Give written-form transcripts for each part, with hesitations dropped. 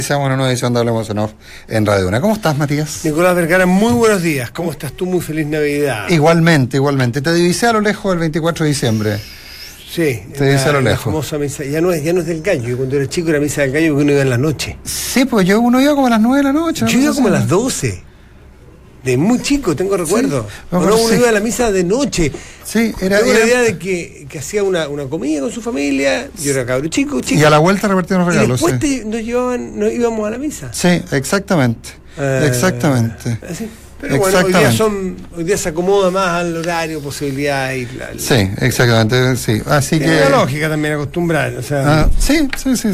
Estamos en una edición de Hablemos en Off en Radio Una. ¿Cómo estás, Matías? Nicolás Vergara, muy buenos días. ¿Cómo estás tú? Muy feliz Navidad. Igualmente. Te divisé a lo lejos el 24 de diciembre. Sí. Te divisé a lo la lejos. famosa misa. Ya no es del gallo. Yo cuando era chico era misa del gallo porque uno iba en la noche. Sí, pues uno iba como a las 9 de la noche. Yo iba como a las 12. De muy chico, tengo recuerdo. Sí, uno iba a la misa de noche. Sí, tengo la idea de que hacía una comida con su familia. Yo era cabro chico. Y a la vuelta repartían los regalos. Y después nos íbamos a la misa. Sí, exactamente. Así. Pero bueno, hoy día se acomoda más al horario, posibilidades. Sí, exactamente, sí. Así tiene que... una lógica también acostumbrar, o sea... Sí.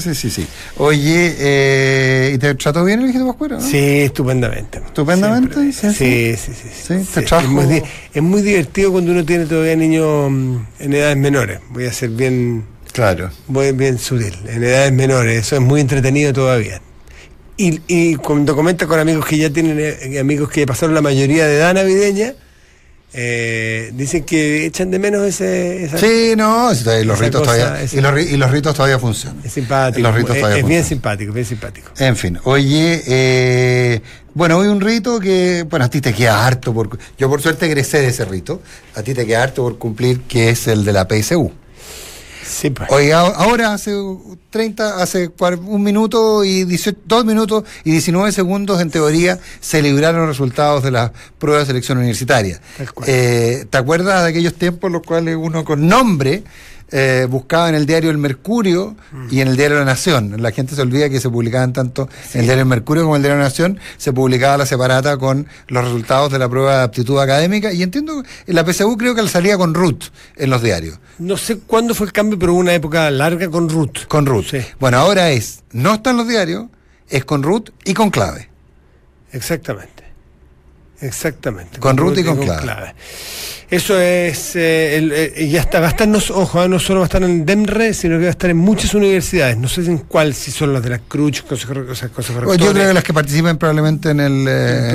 Oye, ¿y te trató bien el viejito Pascuero, no? Sí, estupendamente. ¿Estupendamente? Sí. ¿Te trajo? Es muy divertido cuando uno tiene todavía niños en edades menores. Voy a ser bien... Claro. Bien sutil. En edades menores, eso es muy entretenido todavía. Y cuando comenta con amigos que ya tienen, amigos que pasaron la mayoría de edad navideña, dicen que echan de menos esa... Sí, no, los ritos todavía... Y los ritos todavía funcionan. Es simpático. Es bien simpático. En fin, oye, bueno, hoy un rito que, bueno, a ti te queda harto, yo por suerte egresé de ese rito, a ti te queda harto por cumplir, que es el de la PSU. Sí, pues. Oye, ahora hace 1 minuto y 2 minutos y 19 segundos, en teoría, se libraron los resultados de las pruebas de selección universitaria. ¿Te acuerdas de aquellos tiempos en los cuales uno con nombre buscaba en el diario El Mercurio y en el diario La Nación? La gente se olvida que se publicaban tanto en el diario El Mercurio como en el diario La Nación. Se publicaba la separata con los resultados de la prueba de aptitud académica, y entiendo que la PSU creo que la salía con RUT en los diarios. No sé cuándo fue el cambio, pero hubo una época larga con RUT. Con RUT. Sí. Bueno, ahora no está en los diarios, es con RUT y con clave. Exactamente. Con RUT y con clave. Eso es, ya está, va a estar, no solo va a estar en DEMRE, sino que va a estar en muchas universidades. No sé en cuál, si son las de la CRUCH, Consejo Rector. Yo creo que las que participan probablemente en el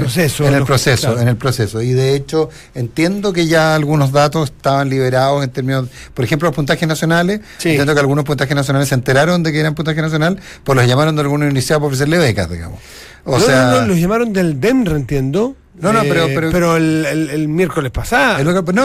proceso. Y de hecho, entiendo que ya algunos datos estaban liberados en términos, por ejemplo, los puntajes nacionales. Sí. Entiendo que algunos puntajes nacionales se enteraron de que eran puntajes nacionales, pues los llamaron de alguna universidad para ofrecerle becas, digamos. No, los llamaron del DEMRE, entiendo. Pero el miércoles pasado.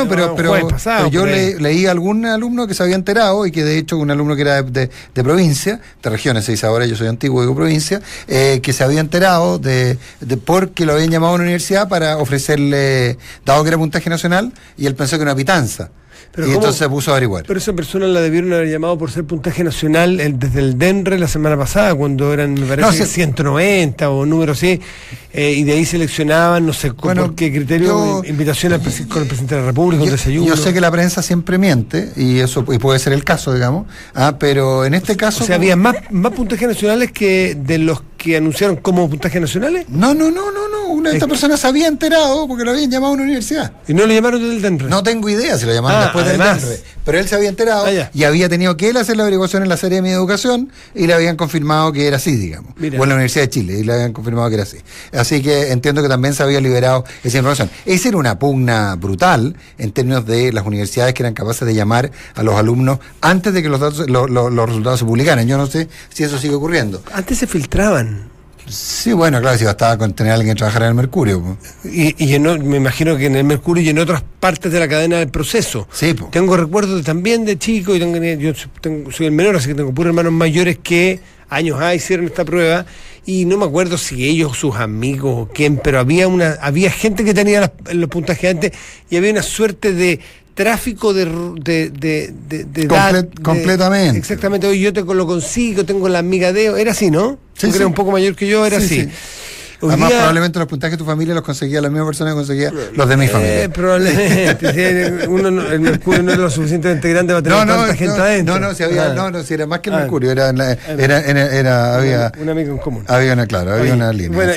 Pero yo leí a algún alumno que se había enterado, y que de hecho un alumno que era de provincia, de regiones se dice ahora, yo soy antiguo, digo provincia, que se había enterado de porque lo habían llamado a una universidad para ofrecerle, dado que era puntaje nacional, y él pensó que era una pitanza. Entonces se puso a averiguar. Pero esa persona la debieron haber llamado por ser puntaje nacional desde el DEMRE la semana pasada, cuando eran, me parece, 190 o número así, y de ahí seleccionaban, no sé por qué criterio, invitación con el presidente de la República, un desayuno. Yo sé que la prensa siempre miente, y puede ser el caso, digamos, pero en este caso... O sea, ¿había más puntajes nacionales que de los que anunciaron como puntajes nacionales? No. Esta persona se había enterado porque lo habían llamado a una universidad. ¿Y no lo llamaron del DEMRE? No tengo idea si lo llamaron después del DEMRE. Pero él se había enterado y había tenido que él hacer la averiguación en la serie de Mi Educación, y le habían confirmado que era así, digamos. Mira. O en la Universidad de Chile, y le habían confirmado que era así. Así que entiendo que también se había liberado esa información. Esa era una pugna brutal en términos de las universidades que eran capaces de llamar a los alumnos antes de que los resultados se publicaran. Yo no sé si eso sigue ocurriendo. Antes se filtraban. Sí, bueno, claro, si bastaba con tener a alguien que trabajara en el Mercurio. Y me imagino que en el Mercurio y en otras partes de la cadena del proceso. Sí, tengo recuerdos también de chico, y yo soy el menor, así que tengo puros hermanos mayores que años hicieron esta prueba, y no me acuerdo si ellos, sus amigos o quién, pero había gente que tenía los puntajes antes, y había una suerte de tráfico de completamente. Exactamente. Hoy yo lo consigo, tengo la amiga de... Era así, ¿no? Sí, tú que eres un poco mayor que yo, era así. Sí. Además, probablemente los puntajes de tu familia los conseguía la misma persona que conseguía los de mi familia. Probablemente. El Mercurio no es lo suficientemente grande para tener tanta gente adentro. Si era más que el Mercurio, había un amigo en común. Había una línea. Bueno,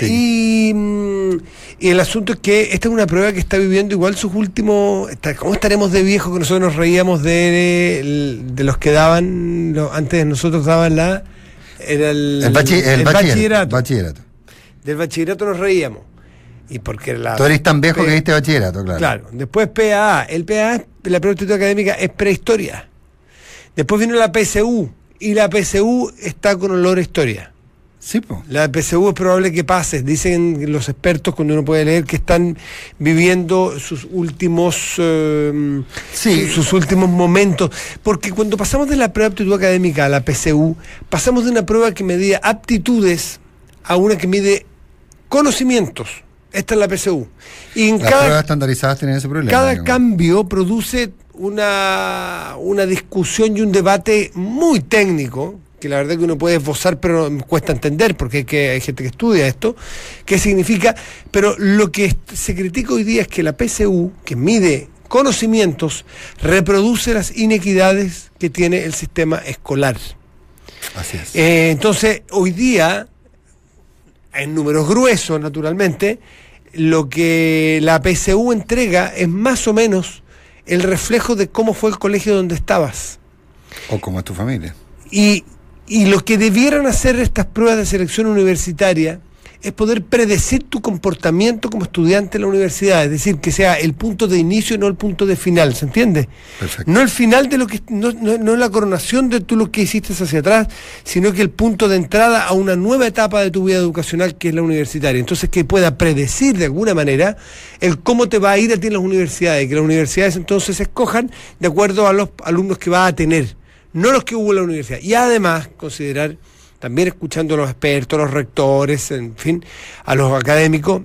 y el asunto es que esta es una prueba que está viviendo igual sus últimos... ¿Cómo estaremos de viejos que nosotros nos reíamos de los que daban, antes de nosotros daban el bachillerato? Del bachillerato nos reíamos. Y porque tú eres tan viejo que viste bachillerato, claro. Claro. Después PAA. El PAA, la prueba de aptitud académica, es prehistoria. Después vino la PSU. Y la PSU está con olor a historia. Sí, po. La PSU es probable que pase, dicen los expertos cuando uno puede leer que están viviendo sus últimos sus últimos momentos, porque cuando pasamos de la prueba de aptitud académica a la PSU, pasamos de una prueba que medía aptitudes a una que mide conocimientos. Esta es la PSU. Y en las pruebas estandarizadas tienen ese problema. Cada cambio produce una discusión y un debate muy técnico, que la verdad que uno puede esbozar, pero cuesta entender, porque hay gente que estudia esto, qué significa, pero lo que se critica hoy día es que la PSU, que mide conocimientos, reproduce las inequidades que tiene el sistema escolar. Así es. Entonces, hoy día, en números gruesos, naturalmente, lo que la PSU entrega es más o menos el reflejo de cómo fue el colegio donde estabas. O cómo es tu familia. Y lo que debieran hacer estas pruebas de selección universitaria es poder predecir tu comportamiento como estudiante en la universidad, es decir, que sea el punto de inicio y no el punto de final, ¿se entiende? Perfecto. No el final de lo que no la coronación de tú lo que hiciste hacia atrás, sino que el punto de entrada a una nueva etapa de tu vida educacional que es la universitaria. Entonces, que pueda predecir de alguna manera el cómo te va a ir a ti en las universidades, y que las universidades entonces escojan de acuerdo a los alumnos que va a tener, no los que hubo en la universidad. Y además considerar, también escuchando a los expertos, a los rectores, en fin, a los académicos,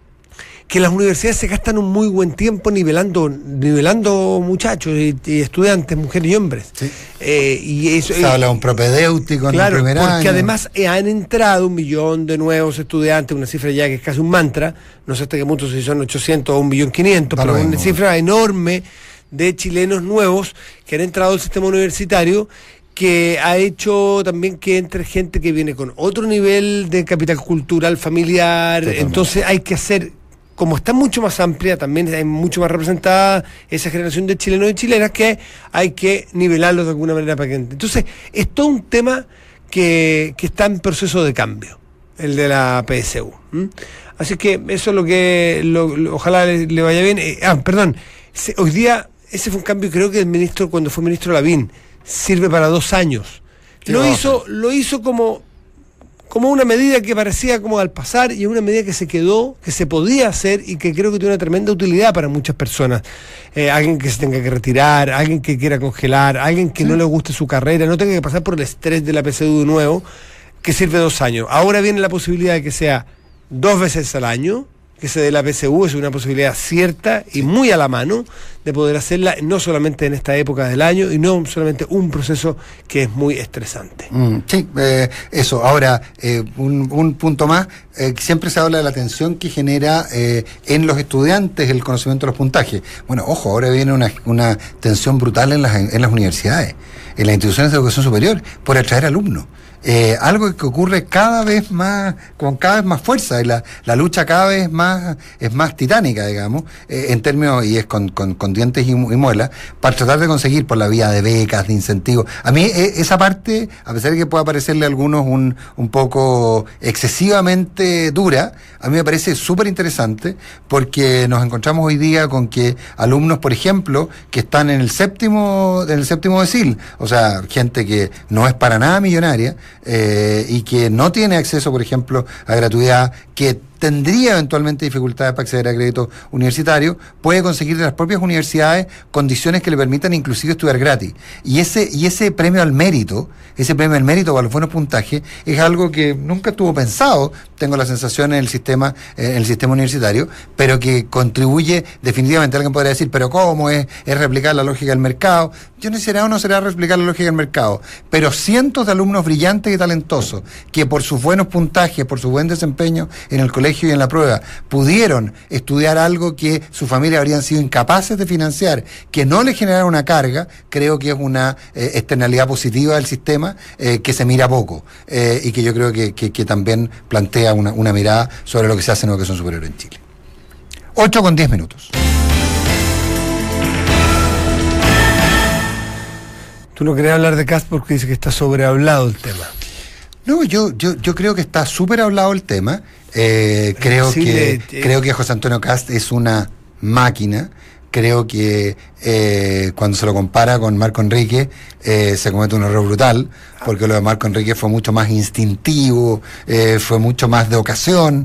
que las universidades se gastan un muy buen tiempo nivelando muchachos y estudiantes, mujeres y hombres. Sí. Y eso, se habla de un propedéutico en el primer año. Porque además han entrado 1 millón de nuevos estudiantes, una cifra ya que es casi un mantra, no sé hasta qué punto si son 800 o 1.500.000, pero una cifra enorme de chilenos nuevos que han entrado al sistema universitario, que ha hecho también que entre gente que viene con otro nivel de capital cultural familiar. Totalmente. Entonces hay que hacer, como está mucho más amplia, también hay mucho más representada esa generación de chilenos y chilenas, que hay que nivelarlos de alguna manera para que entre. Entonces es todo un tema que está en proceso de cambio, el de la PSU. Así que eso es lo que ojalá le vaya bien. Hoy día ese fue un cambio, creo que el ministro, cuando fue ministro Lavín, sirve para 2 años. Lo hizo como una medida que parecía como al pasar, y una medida que se quedó, que se podía hacer y que creo que tiene una tremenda utilidad para muchas personas. Alguien que se tenga que retirar, alguien que quiera congelar, alguien que no le guste su carrera, no tenga que pasar por el estrés de la PSU de nuevo, que sirve 2 años. Ahora viene la posibilidad de que sea 2 veces al año, que se dé la PSU, es una posibilidad cierta y muy a la mano de poder hacerla, no solamente en esta época del año, y no solamente un proceso que es muy estresante. Sí, eso. Ahora, un punto más, siempre se habla de la tensión que genera en los estudiantes el conocimiento de los puntajes. Bueno, ojo, ahora viene una tensión brutal en las universidades, en las instituciones de educación superior, por atraer alumnos. Algo que ocurre cada vez más, con cada vez más fuerza, y la lucha cada vez es más titánica, digamos, en términos, y es con dientes y muelas, para tratar de conseguir por la vía de becas, de incentivos. A mí esa parte, a pesar de que pueda parecerle a algunos un poco excesivamente dura, a mí me parece súper interesante, porque nos encontramos hoy día con que alumnos, por ejemplo, que están en el séptimo decil, o sea, gente que no es para nada millonaria, y que no tiene acceso, por ejemplo, a gratuidad, que tendría eventualmente dificultades para acceder a crédito universitario, puede conseguir de las propias universidades condiciones que le permitan inclusive estudiar gratis. Y ese premio al mérito, para los buenos puntajes, es algo que nunca estuvo pensado, tengo la sensación, en el sistema universitario, pero que contribuye definitivamente. Alguien podría decir, pero ¿cómo es replicar la lógica del mercado? Yo no será o no será replicar la lógica del mercado, pero cientos de alumnos brillantes y talentosos que por sus buenos puntajes, por su buen desempeño en el colegio y en la prueba, pudieron estudiar algo que su familia habrían sido incapaces de financiar, que no le generara una carga, creo que es una externalidad positiva del sistema que se mira poco, y que yo creo que también plantea una mirada sobre lo que se hace en educación superior en Chile. 8:10. Tú no querías hablar de Kast porque dice que está sobrehablado el tema. No, yo creo que está súper hablado el tema. Creo que José Antonio Kast es una máquina, creo que cuando se lo compara con Marco Enrique, se comete un error brutal, porque lo de Marco Enrique fue mucho más instintivo, fue mucho más de ocasión,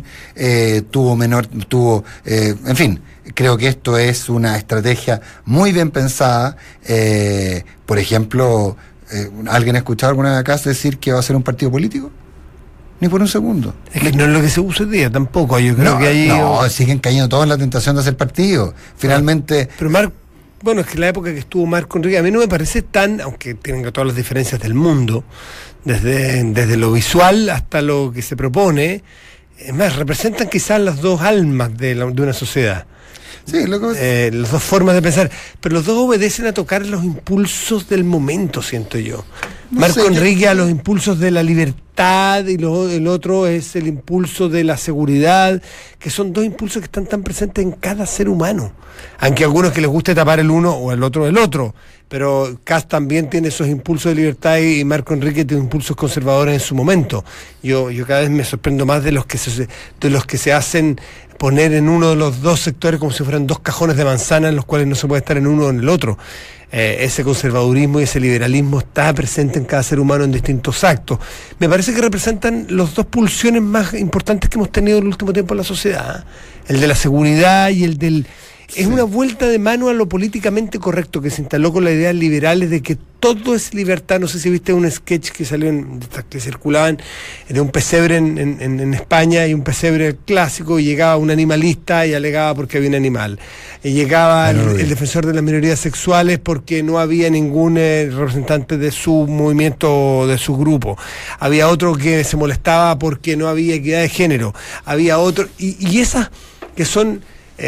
en fin, creo que esto es una estrategia muy bien pensada. Por ejemplo, ¿alguien ha escuchado alguna vez acá decir que va a ser un partido político? Ni por un segundo. Es que no es lo que se usa hoy día tampoco. Yo creo que ahí. No, siguen cayendo todos en la tentación de hacer partido. Finalmente. Pero bueno, es que la época que estuvo Marco Enrique, a mí no me parece tan, aunque tienen todas las diferencias del mundo, desde lo visual hasta lo que se propone, es más, representan quizás las dos almas de una sociedad. Sí, las dos formas de pensar, pero los dos obedecen a tocar los impulsos del momento, siento yo. Marco Enrique a los impulsos de la libertad y el otro es el impulso de la seguridad, que son dos impulsos que están tan presentes en cada ser humano, aunque a algunos que les guste tapar el uno o el otro, pero Kast también tiene esos impulsos de libertad y Marco Enrique tiene impulsos conservadores en su momento. Yo cada vez me sorprendo más de los que se hacen poner en uno de los dos sectores como si fueran dos cajones de manzana en los cuales no se puede estar en uno o en el otro. Ese conservadurismo y ese liberalismo está presente en cada ser humano en distintos actos. Me parece que representan las dos pulsiones más importantes que hemos tenido en el último tiempo en la sociedad, el de la seguridad y el del... Es una vuelta de mano a lo políticamente correcto que se instaló con las ideas liberales de que todo es libertad. No sé si viste un sketch que salió que circulaban de un pesebre en España, y un pesebre clásico, y llegaba un animalista y alegaba porque había un animal. Y llegaba el defensor de las minorías sexuales porque no había ningún representante de su movimiento, de su grupo. Había otro que se molestaba porque no había equidad de género. Había otro, y esas que son...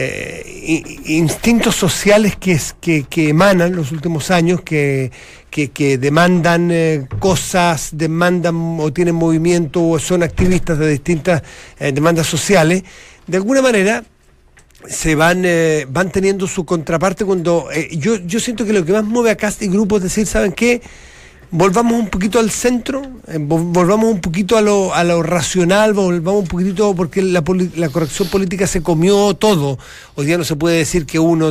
instintos sociales que emanan los últimos años, que demandan cosas, demandan o tienen movimiento o son activistas de distintas demandas sociales, de alguna manera se van teniendo su contraparte cuando yo siento que lo que más mueve a Kast y Grupo es decir, ¿saben qué? Volvamos un poquito al centro, volvamos un poquito a lo racional, volvamos un poquitito, porque la corrección política se comió todo. Hoy día no se puede decir que uno...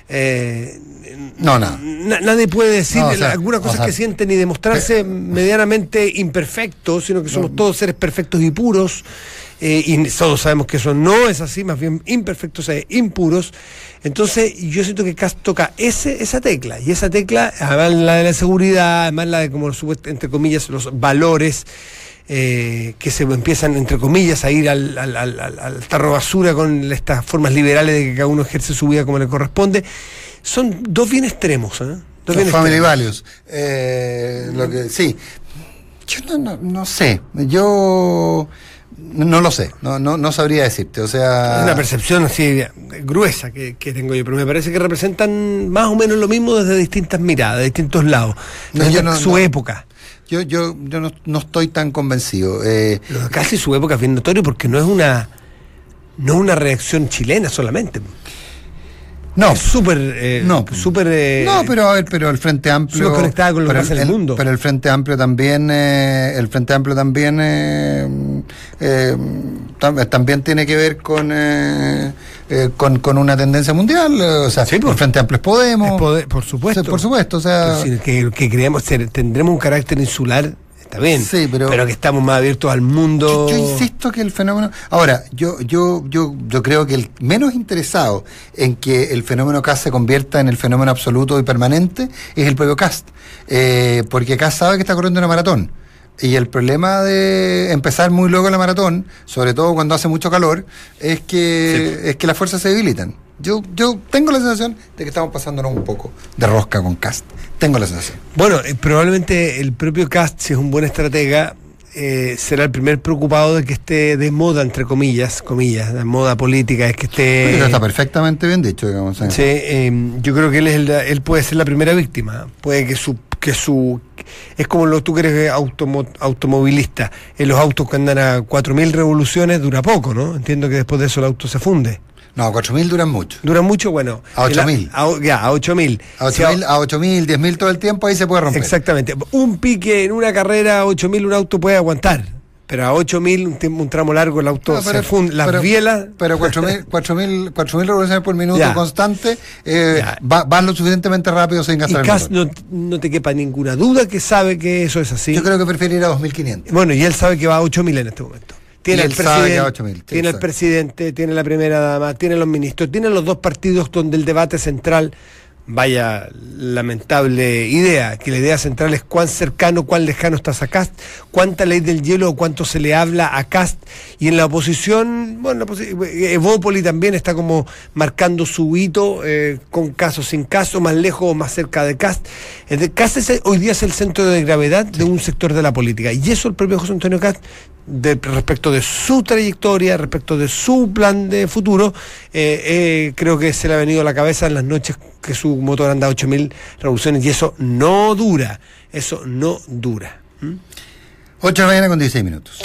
nadie puede decir algunas cosas que sienten y demostrarse medianamente imperfectos, sino que somos todos seres perfectos y puros. Y todos sabemos que eso no es así, más bien imperfectos e impuros. Entonces yo siento que Kast toca esa tecla, y esa tecla, además la de la seguridad, además la de, como entre comillas, los valores que se empiezan, entre comillas, a ir al tarro basura con estas formas liberales de que cada uno ejerce su vida como le corresponde. Son dos bien extremos, family values. Sí, yo no sé, yo no lo sé, no sabría decirte, o sea... Es una percepción así gruesa que tengo yo, pero me parece que representan más o menos lo mismo desde distintas miradas, de distintos lados, su época. Yo no estoy tan convencido. Casi su época es bien notorio porque no es una reacción chilena solamente. No, es súper no, pero el Frente Amplio conectada con lo que pasa en el mundo. Pero el Frente Amplio también también tiene que ver con una tendencia mundial, o sea, sí, el Frente Amplio es Podemos, por supuesto, o sea, que creemos tendremos un carácter insular. Está bien, sí, pero que estamos más abiertos al mundo. Yo insisto que el fenómeno... Ahora, yo creo que el menos interesado en que el fenómeno Kast se convierta en el fenómeno absoluto y permanente es el propio Kast. Porque Kast sabe que está corriendo una maratón. Y el problema de empezar muy luego la maratón, sobre todo cuando hace mucho calor, es que las fuerzas se debilitan. Yo tengo la sensación de que estamos pasándonos un poco de rosca con Kast. Tengo la sensación. Bueno, probablemente el propio Kast, si es un buen estratega, será el primer preocupado de que esté de moda, entre comillas, de moda política, es que esté... Eso está perfectamente bien dicho, digamos. Sí, yo creo que él puede ser la primera víctima. Puede que su es como tú que eres automovilista. En los autos que andan a 4.000 revoluciones dura poco, ¿no? Entiendo que después de eso el auto se funde. No, 4.000 duran mucho. ¿Duran mucho? Bueno. A 8.000. A 8.000. A 8.000, 10.000 todo el tiempo, ahí se puede romper. Exactamente. Un pique en una carrera a 8.000 un auto puede aguantar. Pero a 8.000, un tramo largo, el auto se funde, las bielas... Pero 4.000 revoluciones por minuto constante, van lo suficientemente rápido sin gastar el motor. No te quepa ninguna duda que sabe que eso es así. Yo creo que prefiere ir a 2.500. Bueno, y él sabe que va a 8.000 en este momento. Tiene el presidente, tiene el presidente, tiene la primera dama, tiene los ministros, tiene los dos partidos donde el debate central... Vaya lamentable idea, que la idea central es cuán cercano, cuán lejano estás a Kast, cuánta ley del hielo o cuánto se le habla a Kast, y en la oposición, bueno, Evópoli también está como marcando su hito, con caso, sin caso, más lejos o más cerca de Kast. Kast hoy día es el centro de gravedad de un sector de la política, y eso el propio José Antonio Kast, respecto de su trayectoria, respecto de su plan de futuro, creo que se le ha venido a la cabeza en las noches que su motor anda a 8.000 revoluciones, y eso no dura. 8 de la mañana con 16 minutos.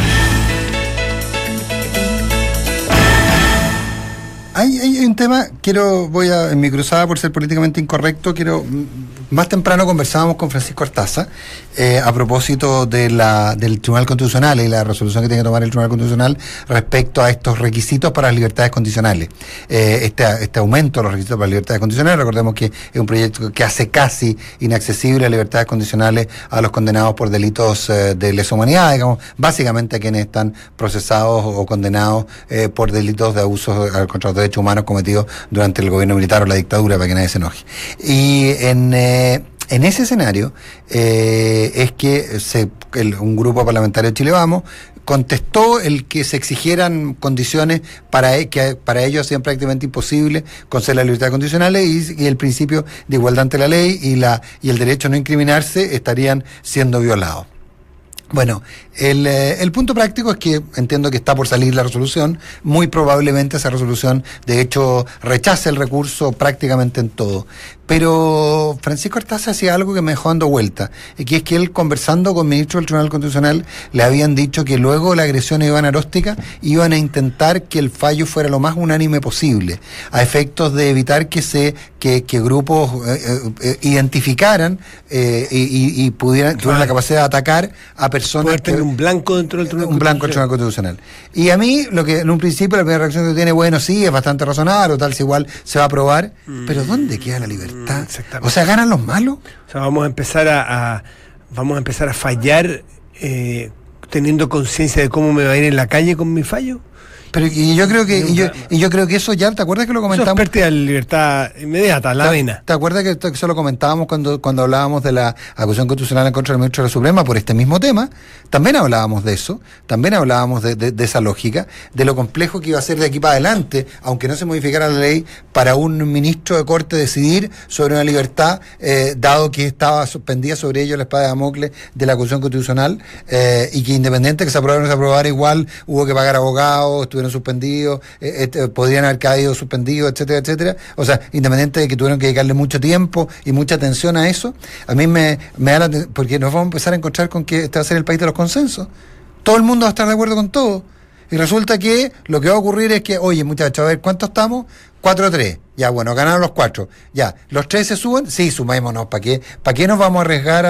Hay un tema, en mi cruzada por ser políticamente incorrecto, más temprano conversábamos con Francisco Artaza a propósito del Tribunal Constitucional y la resolución que tiene que tomar el Tribunal Constitucional respecto a estos requisitos para las libertades condicionales. Este aumento de los requisitos para las libertades condicionales, recordemos que es un proyecto que hace casi inaccesible las libertades condicionales a los condenados por delitos de lesa humanidad, digamos, básicamente a quienes están procesados o condenados por delitos de abusos contra los derechos humanos cometidos durante el gobierno militar o la dictadura, para que nadie se enoje. Y en ese escenario es que un grupo parlamentario de Chile Vamos contestó el que se exigieran condiciones que para ellos hacían prácticamente imposible conceder las libertades condicionales, y el principio de igualdad ante la ley y el derecho a no incriminarse estarían siendo violados. Bueno, el punto práctico es que entiendo que está por salir la resolución. Muy probablemente esa resolución, de hecho, rechace el recurso prácticamente en todo. Pero Francisco Artaza hacía algo que me dejó dando vuelta, y que es que él, conversando con ministros del Tribunal Constitucional, le habían dicho que luego de la agresión a Iván Aróstica iban a intentar que el fallo fuera lo más unánime posible, a efectos de evitar que grupos identificaran y tuvieran la capacidad de atacar a personas. Tener un blanco dentro del Tribunal Constitucional. Un blanco del Tribunal Constitucional. Y a mí, lo que en un principio la primera reacción que tiene, bueno, sí, es bastante razonable, o tal, si igual se va a aprobar, pero ¿dónde queda la libertad? O sea, ¿ganan los malos? O sea, vamos a empezar a fallar teniendo conciencia de cómo me va a ir en la calle con mi fallo. Pero yo creo que eso ya, ¿te acuerdas que lo comentamos? Eso es pérdida de libertad inmediata, la vena. ¿Te acuerdas que eso lo comentábamos cuando hablábamos de la acusación constitucional en contra del ministro de la Suprema por este mismo tema? También hablábamos de eso, también hablábamos de esa lógica, de lo complejo que iba a ser de aquí para adelante, aunque no se modificara la ley, para un ministro de Corte decidir sobre una libertad, dado que estaba suspendida sobre ello la espada de Damocles de la acusación constitucional, y que independiente que se aprobara o no se aprobara, igual hubo que pagar abogados, suspendidos, podrían haber caído suspendidos, etcétera, etcétera. O sea, independiente de que tuvieron que dedicarle mucho tiempo y mucha atención a eso, a mí me da porque nos vamos a empezar a encontrar con que este va a ser el país de los consensos. Todo el mundo va a estar de acuerdo con todo. Y resulta que lo que va a ocurrir es que, oye, muchachos, a ver, ¿cuántos estamos? 4-3. Ya, bueno, ganaron los 4. Ya, ¿los 3 se suben? Sí, sumémonos. ¿Para qué nos vamos a arriesgar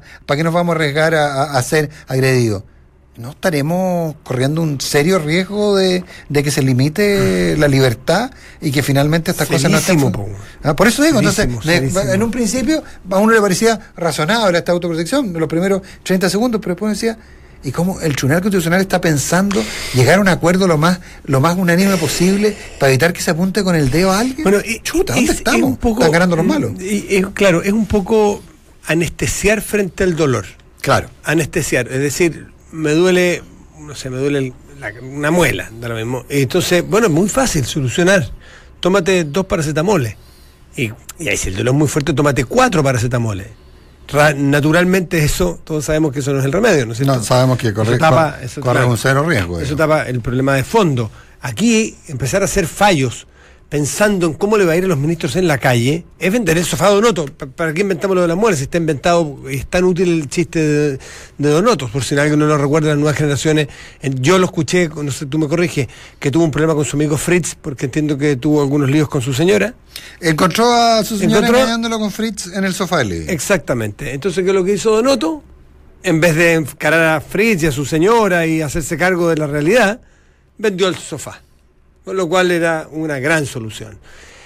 a ser agredidos? ¿No estaremos corriendo un serio riesgo de que se limite la libertad y que finalmente estas cosas no estén? Por eso digo, entonces, en un principio a uno le parecía razonable esta autoprotección, en los primeros 30 segundos, pero después decía, ¿y cómo el Tribunal Constitucional está pensando llegar a un acuerdo lo más unánime posible para evitar que se apunte con el dedo a alguien? Bueno, chuta, ¿dónde estamos? Están ganando los malos. Claro, es un poco anestesiar frente al dolor. Claro. Anestesiar, es decir, me duele una muela, da lo mismo. Entonces, bueno, es muy fácil solucionar. Tómate 2 paracetamoles. Y ahí, si el dolor es muy fuerte, tómate 4 paracetamoles. Naturalmente eso, todos sabemos que eso no es el remedio, ¿no es cierto? No, sabemos que corre un cero riesgo. Eso tapa el problema de fondo. Aquí, empezar a hacer fallos pensando en cómo le va a ir a los ministros en la calle, es vender el sofá de Donoto. ¿Para qué inventamos lo de las muelas? Si está inventado, es tan útil el chiste de Donoto, por si alguien no lo recuerda, las nuevas generaciones. Yo lo escuché, no sé, tú me corriges, que tuvo un problema con su amigo Fritz, porque entiendo que tuvo algunos líos con su señora. Encontró a su señora engañándolo con Fritz en el sofá del living. Exactamente. Entonces, ¿qué es lo que hizo Donoto? en vez de encarar a Fritz y a su señora y hacerse cargo de la realidad, vendió el sofá, con lo cual era una gran solución.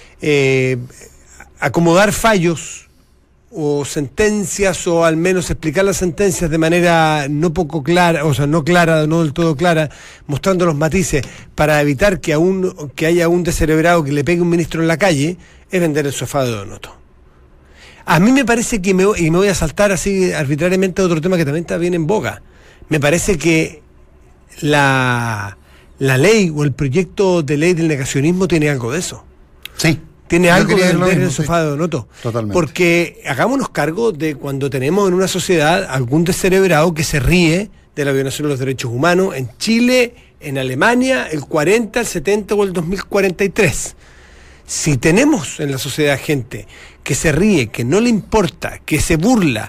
Acomodar fallos o sentencias, o al menos explicar las sentencias de manera no poco clara, o sea, no clara, no del todo clara, mostrando los matices para evitar que haya un descerebrado que le pegue un ministro en la calle, es vender el sofá de Donoto. A mí me parece que, y me voy a saltar así arbitrariamente a otro tema que también está bien en boga, me parece que la ley o el proyecto de ley del negacionismo tiene algo de eso. Sí. Tiene algo de vender el sofá de Donoto. Totalmente. Porque hagámonos cargo de cuando tenemos en una sociedad algún descerebrado que se ríe de la violación de los derechos humanos en Chile, en Alemania, el 40, el 70 o el 2043. Si tenemos en la sociedad gente que se ríe, que no le importa, que se burla,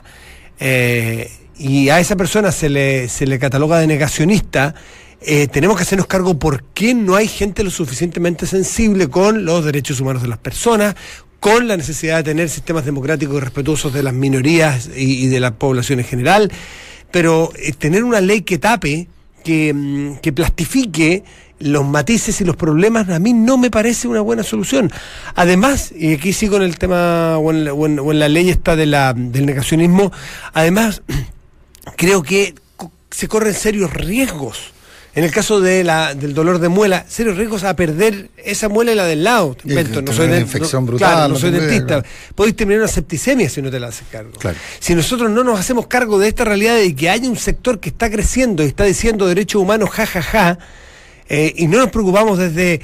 y a esa persona se le cataloga de negacionista, tenemos que hacernos cargo por qué no hay gente lo suficientemente sensible con los derechos humanos de las personas, con la necesidad de tener sistemas democráticos y respetuosos de las minorías y de la población en general, pero tener una ley que tape, que plastifique los matices y los problemas, a mí no me parece una buena solución. Además, y aquí sí con el tema, o en la ley esta del negacionismo, además creo que se corren serios riesgos. En el caso del dolor de muela, serios riesgos a perder esa muela y la del lado. No soy una infección brutal. Claro, no soy dentista. Claro. Podéis terminar una septicemia si no te la haces cargo. Claro. Si nosotros no nos hacemos cargo de esta realidad de que hay un sector que está creciendo y está diciendo derechos humanos, jajaja, y no nos preocupamos desde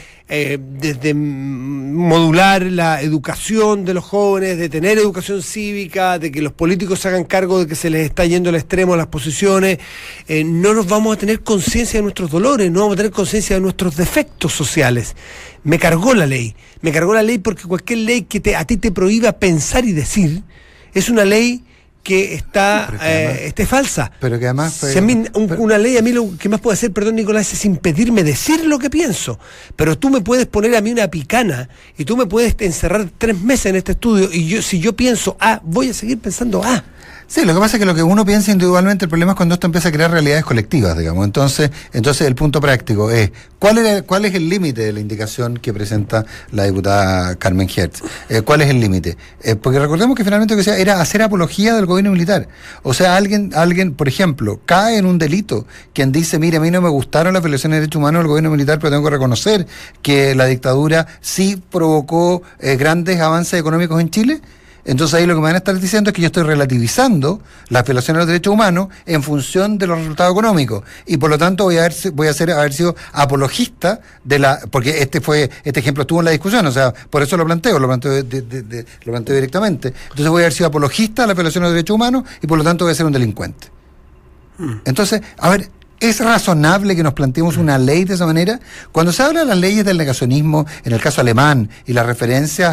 modular la educación de los jóvenes, de tener educación cívica, de que los políticos se hagan cargo de que se les está yendo al extremo las posiciones, no nos vamos a tener conciencia de nuestros dolores, no vamos a tener conciencia de nuestros defectos sociales. Me cargó la ley porque cualquier ley que a ti te prohíba pensar y decir es una ley que esté falsa. Pero que además si a mí, una ley, a mí lo que más puede hacer, perdón Nicolás, es impedirme decir lo que pienso. Pero tú me puedes poner a mí una picana y tú me puedes encerrar 3 meses en este estudio y si yo pienso A, voy a seguir pensando A. Sí, lo que pasa es que lo que uno piensa individualmente, el problema es cuando esto empieza a crear realidades colectivas, digamos. Entonces el punto práctico es, ¿cuál es el límite de la indicación que presenta la diputada Carmen Hertz? ¿Cuál es el límite? Porque recordemos que finalmente lo que decía era hacer apología del gobierno militar. O sea, alguien, por ejemplo, cae en un delito, quien dice, mire, a mí no me gustaron las violaciones de derechos humanos del gobierno militar, pero tengo que reconocer que la dictadura sí provocó grandes avances económicos en Chile. Entonces ahí lo que me van a estar diciendo es que yo estoy relativizando las violaciones de los derechos humanos en función de los resultados económicos, y por lo tanto voy a haber sido apologista porque este ejemplo estuvo en la discusión, o sea, por eso lo planteo directamente. Entonces voy a haber sido apologista de las violaciones de los derechos humanos y por lo tanto voy a ser un delincuente. Entonces, a ver, ¿es razonable que nos planteemos una ley de esa manera? Cuando se habla de las leyes del negacionismo, en el caso alemán, y las referencias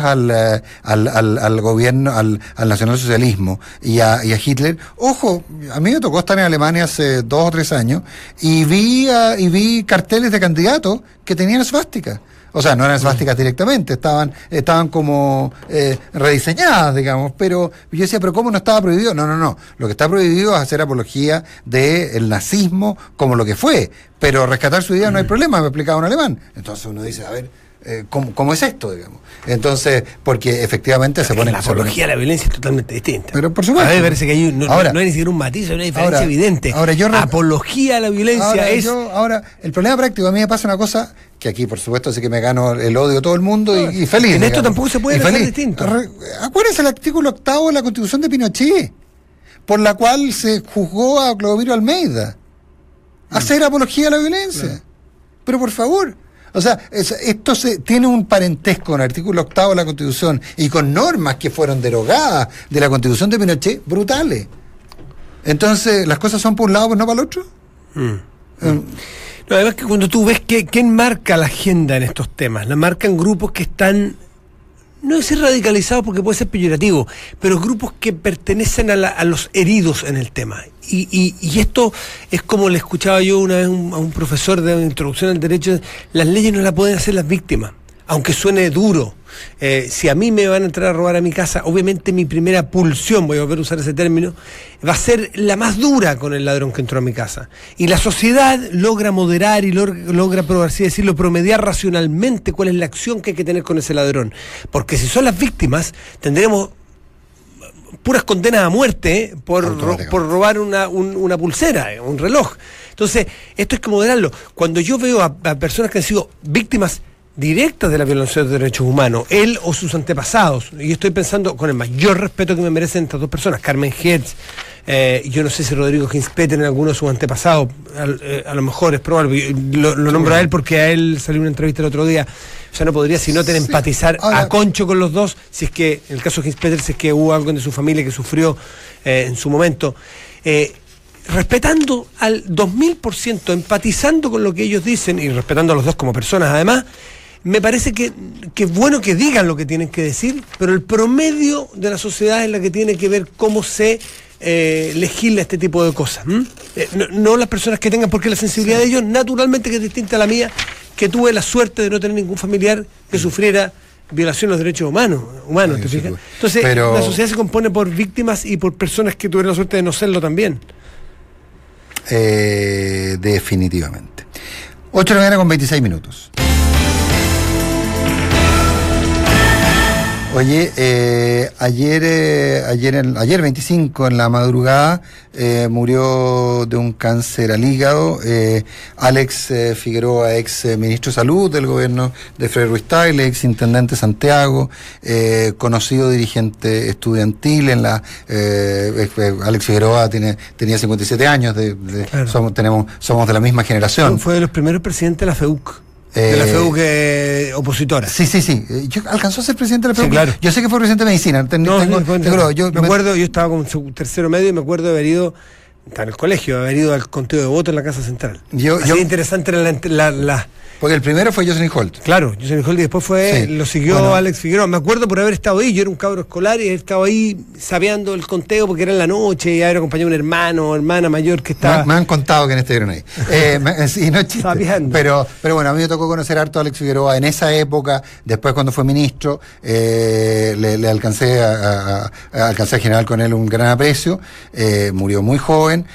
al gobierno, al nacionalsocialismo y a Hitler, ojo, a mí me tocó estar en Alemania hace 2 o 3 años y vi carteles de candidatos que tenían esvástica. O sea, no eran esvásticas directamente, estaban como rediseñadas, digamos, pero yo decía, ¿pero cómo no estaba prohibido? No, lo que está prohibido es hacer apología del nazismo como lo que fue, pero rescatar su idea no hay problema, me explicaba un alemán. Entonces uno dice, a ver, ¿cómo es esto, digamos? Entonces, porque efectivamente la apología a la violencia es totalmente distinta. Pero por supuesto. A mí me parece que no hay ni siquiera un matiz, hay una diferencia evidente. Apología a la violencia el problema práctico, a mí me pasa una cosa que aquí, por supuesto, sí que me gano el odio de todo el mundo y feliz. En esto tampoco se puede hacer distinto. Acuérdense el artículo 8 de la Constitución de Pinochet, por la cual se juzgó a Clodomiro Almeida. Hacer apología a la violencia. Claro. Pero por favor. O sea, esto tiene un parentesco con el artículo 8 de la Constitución y con normas que fueron derogadas de la Constitución de Pinochet brutales. Entonces, ¿las cosas son por un lado, pero no para el otro? No, además que cuando tú ves quién marca la agenda en estos temas, la marcan grupos que están, no decir radicalizados porque puede ser peyorativo, pero grupos que pertenecen a los heridos en el tema. Y esto es como le escuchaba yo una vez a un profesor de introducción al derecho, las leyes no las pueden hacer las víctimas. aunque suene duro. Si a mí me van a entrar a robar a mi casa, obviamente mi primera pulsión, voy a volver a usar ese término, va a ser la más dura con el ladrón que entró a mi casa. Y la sociedad logra moderar y logra, por así decirlo, promediar racionalmente cuál es la acción que hay que tener con ese ladrón. Porque si son las víctimas, tendremos puras condenas a muerte por robar una pulsera, un reloj. Entonces, esto hay que moderarlo. Cuando yo veo a personas que han sido víctimas directas de la violación de derechos humanos, él o sus antepasados, y estoy pensando con el mayor respeto que me merecen estas dos personas, Carmen Hertz, yo no sé si Rodrigo Hinspeter en alguno de sus antepasados, a lo mejor es probable, lo nombro a él porque a él salió una entrevista el otro día, o sea, no podría sino empatizar a concho con los dos, si es que, en el caso de Hinspeter, si es que hubo algo de su familia que sufrió en su momento, respetando al 2000%, empatizando con lo que ellos dicen y respetando a los dos como personas además. Me parece que es bueno que digan lo que tienen que decir, pero el promedio de la sociedad es la que tiene que ver cómo se legisla este tipo de cosas. No las personas que tengan, porque la sensibilidad de ellos naturalmente que es distinta a la mía, que tuve la suerte de no tener ningún familiar que sufriera violación de los derechos humanos, ¿te fijas? Entonces, la sociedad se compone por víctimas y por personas que tuvieron la suerte de no serlo también. Definitivamente. 8 de la mañana con 26 minutos. Oye, ayer 25 en la madrugada murió de un cáncer al hígado Alex Figueroa, ex ministro de Salud del gobierno de Frei Ruiz Tagle, ex intendente de Santiago, conocido dirigente estudiantil en la Alex Figueroa tenía 57 años, claro. Somos de la misma generación. Fue de los primeros presidentes de la FEUC. De la FEUC opositora. Sí. Yo alcanzó a ser presidente de la FEUC. Sí, claro. Yo sé que fue presidente de medicina. Yo me acuerdo, yo estaba con su tercero medio y me acuerdo de haber ido, estaba en el colegio, haber ido al conteo de votos en la Casa Central. Interesante era la porque el primero fue Jocelyn Holt. Claro, Jocelyn Holt, y después lo siguió Alex Figueroa. Me acuerdo por haber estado ahí, yo era un cabro escolar y haber estado ahí sabeando el conteo porque era en la noche y haber acompañado a un hermano o hermana mayor que estaba. Me han contado que estuvieron ahí. Sí, no es chiste. Pero bueno, a mí me tocó conocer harto a Alex Figueroa en esa época, después cuando fue ministro, le alcancé a generar con él un gran aprecio, murió muy joven,